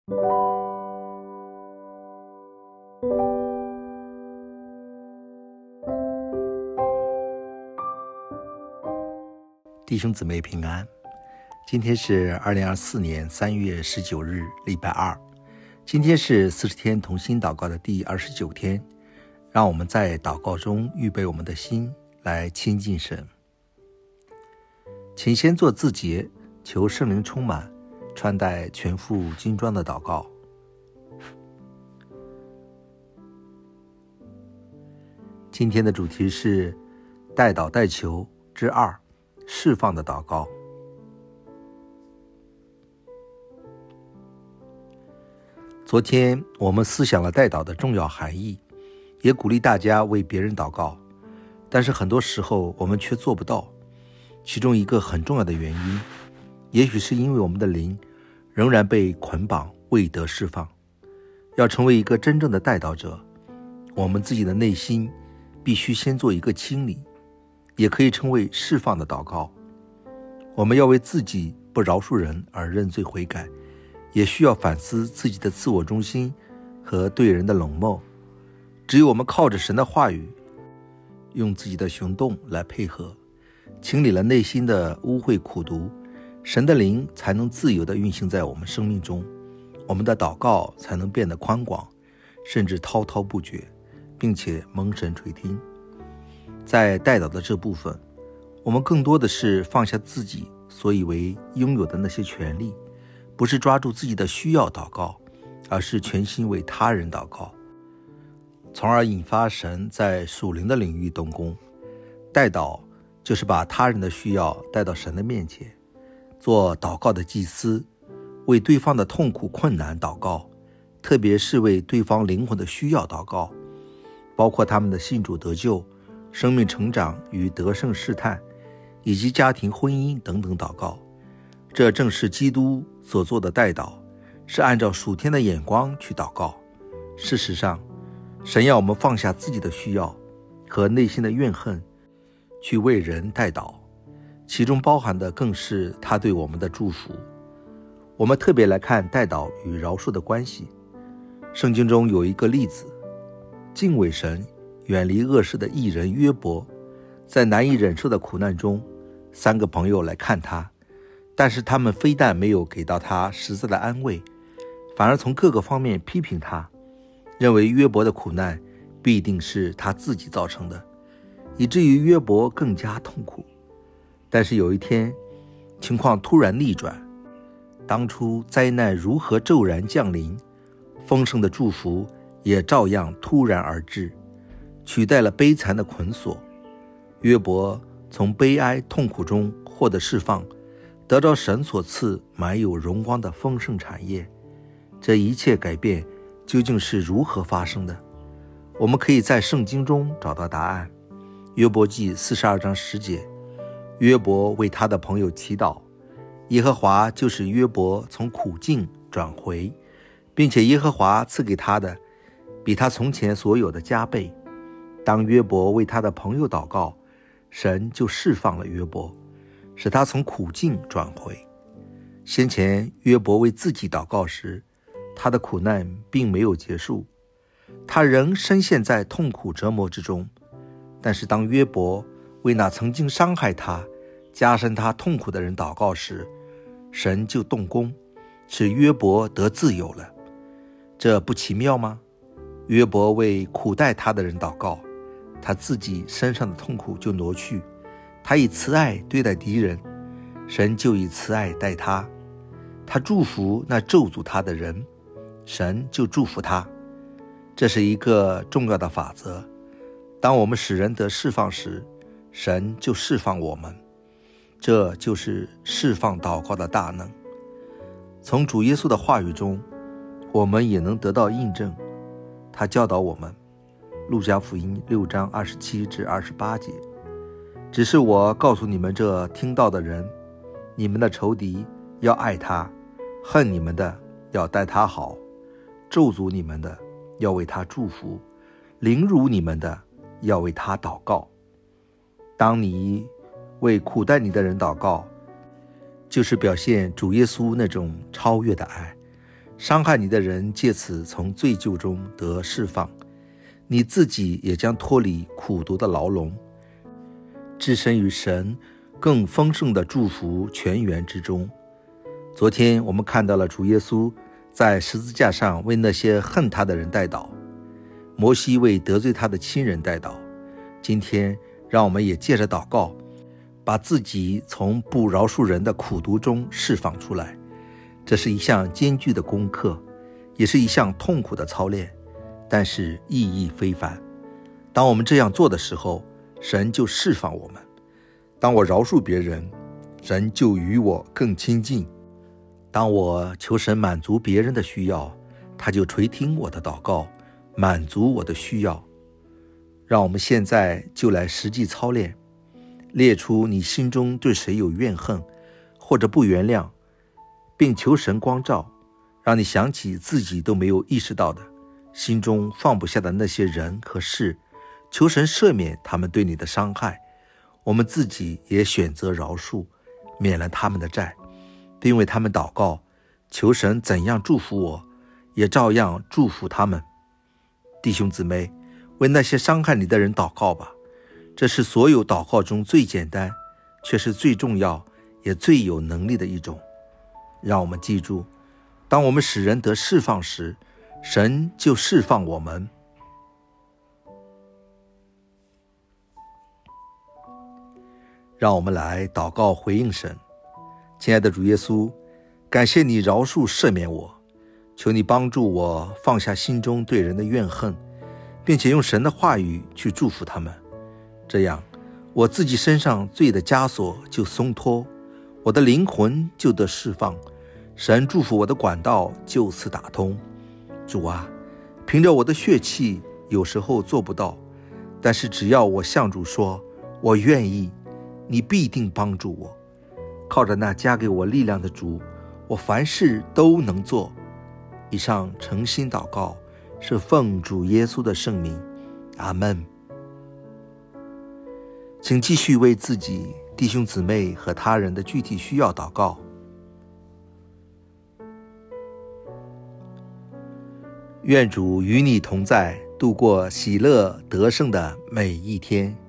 弟兄姊妹平安，今天是2024年3月19日，礼拜二。今天是40天同心祷告的第29天，让我们在祷告中预备我们的心来亲近神。请先做自洁，求圣灵充满，穿戴全副军装的祷告。今天的主题是代祷代求之2，释放的祷告。昨天我们思想了代祷的重要含义，也鼓励大家为别人祷告，但是很多时候我们却做不到。其中一个很重要的原因，也许是因为我们的灵仍然被捆绑，未得释放。要成为一个真正的代祷者，我们自己的内心必须先做一个清理，也可以称为释放的祷告。我们要为自己不饶恕人而认罪悔改，也需要反思自己的自我中心和对人的冷漠。只有我们靠着神的话语，用自己的行动来配合，清理了内心的污秽苦毒，神的灵才能自由地运行在我们生命中，我们的祷告才能变得宽广，甚至滔滔不绝，并且蒙神垂听。在代祷的这部分，我们更多的是放下自己所以为拥有的那些权利，不是抓住自己的需要祷告，而是全心为他人祷告，从而引发神在属灵的领域动工。代祷就是把他人的需要带到神的面前，做祷告的祭司，为对方的痛苦困难祷告，特别是为对方灵魂的需要祷告，包括他们的信主得救、生命成长与得胜试探，以及家庭婚姻等等祷告。这正是基督所做的代祷，是按照属天的眼光去祷告。事实上，神要我们放下自己的需要和内心的怨恨，去为人代祷，其中包含的更是他对我们的祝福。我们特别来看代祷与饶恕的关系。圣经中有一个例子，敬畏神、远离恶事的义人约伯，在难以忍受的苦难中，3个朋友来看他，但是他们非但没有给到他实在的安慰，反而从各个方面批评他，认为约伯的苦难必定是他自己造成的，以至于约伯更加痛苦。但是有一天，情况突然逆转，当初灾难如何骤然降临，丰盛的祝福也照样突然而至，取代了悲惨的捆锁。约伯从悲哀痛苦中获得释放，得到神所赐满有荣光的丰盛产业。这一切改变究竟是如何发生的？我们可以在圣经中找到答案。约伯记42章10节，约伯为他的朋友祈祷，耶和华就使约伯从苦境转回，并且耶和华赐给他的比他从前所有的加倍。当约伯为他的朋友祷告，神就释放了约伯，使他从苦境转回。先前约伯为自己祷告时，他的苦难并没有结束，他仍深陷在痛苦折磨之中。但是当约伯为那曾经伤害他、加深他痛苦的人祷告时，神就动工，使约伯得自由了。这不奇妙吗？约伯为苦待他的人祷告，他自己身上的痛苦就挪去，他以慈爱对待敌人，神就以慈爱待他。他祝福那咒诅他的人，神就祝福他。这是一个重要的法则，当我们使人得释放时，神就释放我们。这就是释放祷告的大能。从主耶稣的话语中，我们也能得到印证。他教导我们，路加福音6章27至28节，只是我告诉你们这听到的人，你们的仇敌要爱他，恨你们的要待他好，咒诅你们的要为他祝福，凌辱你们的要为他祷告。当你为苦待你的人祷告，就是表现主耶稣那种超越的爱， 伤害你的人借此从罪疚中得释放，你自己也将脱离苦毒的牢笼，置身于神更丰盛的祝福泉源之中。昨天我们看到了主耶稣在十字架上为那些恨他的人代祷，摩西为得罪他的亲人代祷。今天让我们也借着祷告，把自己从不饶恕人的苦毒中释放出来。这是一项艰巨的功课，也是一项痛苦的操练，但是意义非凡。当我们这样做的时候，神就释放我们。当我饶恕别人，神就与我更亲近。当我求神满足别人的需要，他就垂听我的祷告，满足我的需要。让我们现在就来实际操练，列出你心中对谁有怨恨或者不原谅，并求神光照，让你想起自己都没有意识到的，心中放不下的那些人和事，求神赦免他们对你的伤害。我们自己也选择饶恕，免了他们的债，并为他们祷告，求神怎样祝福我，也照样祝福他们。弟兄姊妹，为那些伤害你的人祷告吧，这是所有祷告中最简单，却是最重要也最有能力的一种。让我们记住，当我们使人得释放时，神就释放我们。让我们来祷告回应神。亲爱的主耶稣，感谢你饶恕赦免我，求你帮助我放下心中对人的怨恨，并且用神的话语去祝福他们，这样我自己身上罪的枷锁就松脱，我的灵魂就得释放，神祝福我的管道就此打通。主啊，凭着我的血气有时候做不到，但是只要我向主说我愿意，你必定帮助我。靠着那加给我力量的主，我凡事都能做。以上诚心祷告，是奉主耶稣的圣名，阿们。请继续为自己、弟兄姊妹和他人的具体需要祷告。愿主与你同在，度过喜乐得胜的每一天。